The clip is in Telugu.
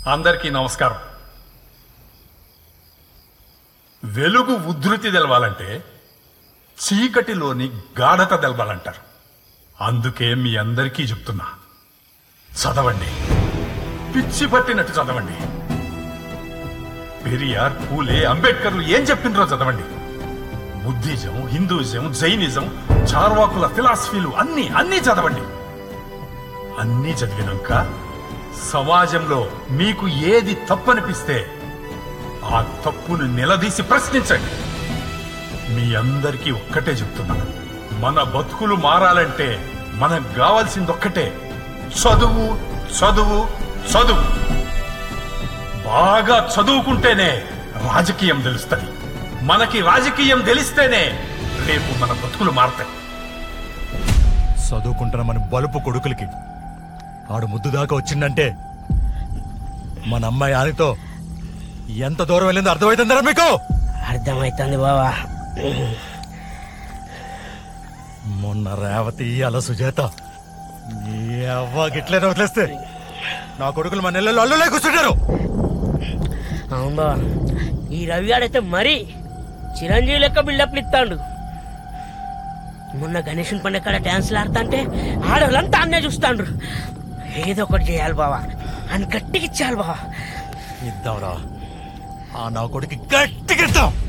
అందరికీ నమస్కారం. వెలుగు ఉధృతి తెలవాలంటే చీకటిలోని గాఢత తెలవాలంటారు. అందుకే మీ అందరికీ చెప్తున్నా, చదవండి, పిచ్చి పట్టినట్టు చదవండి. పెరియార్, పూలే, అంబేద్కర్లు ఏం చెప్పిండ్రో చదవండి. బుద్ధిజం, హిందూయిజం, జైనిజం, చార్వాకుల ఫిలాసఫీలు అన్ని చదవండి. అన్నీ చదివినాక సమాజంలో మీకు ఏది తప్పనిపిస్తే ఆ తప్పును నిలదీసి ప్రశ్నించండి. మీ అందరికీ ఒక్కటే చెప్తున్నాను, మన బతుకులు మారాలంటే మనకు కావాల్సింది ఒక్కటే, చదువు చదువు చదువు. బాగా చదువుకుంటేనే రాజకీయం తెలుస్తుంది. మనకి రాజకీయం తెలిస్తేనే రేపు మన బతుకులు మారతాయి. చదువుకుంటున్న మన బలుపు కొడుకులకి ఆడు ముద్దు దాకా వచ్చిందంటే మన అమ్మాయి ఆనితో ఎంత దూరం వెళ్ళిందో అర్థమవుతుందరా మీకు? అర్థమైతుంది బావా. మొన్న రేవతి అలా సుజాత నీ అవ్వ గిట్లనే వదిలేస్తే నా కొడుకులు మన నెలలో అల్లులే కూర్చుంటారు. అవును బావా, ఈ రవిగాడైతే మరీ చిరంజీవి లెక్క బిల్డప్లు ఇస్తాడు. మొన్న గణేషన్ పండుగ కాడ డాన్స్లు ఆడుతుంటే ఆడవాళ్ళంతా అన్నే చూస్తాండ్రు. ఏదో ఒకటి చేయాలి బావా, అని గట్టిగా ఇచ్చేయాలి బావా. ఇద్దాంరా, ఆ నా కొడుకు గట్టిగా ఇద్దాం.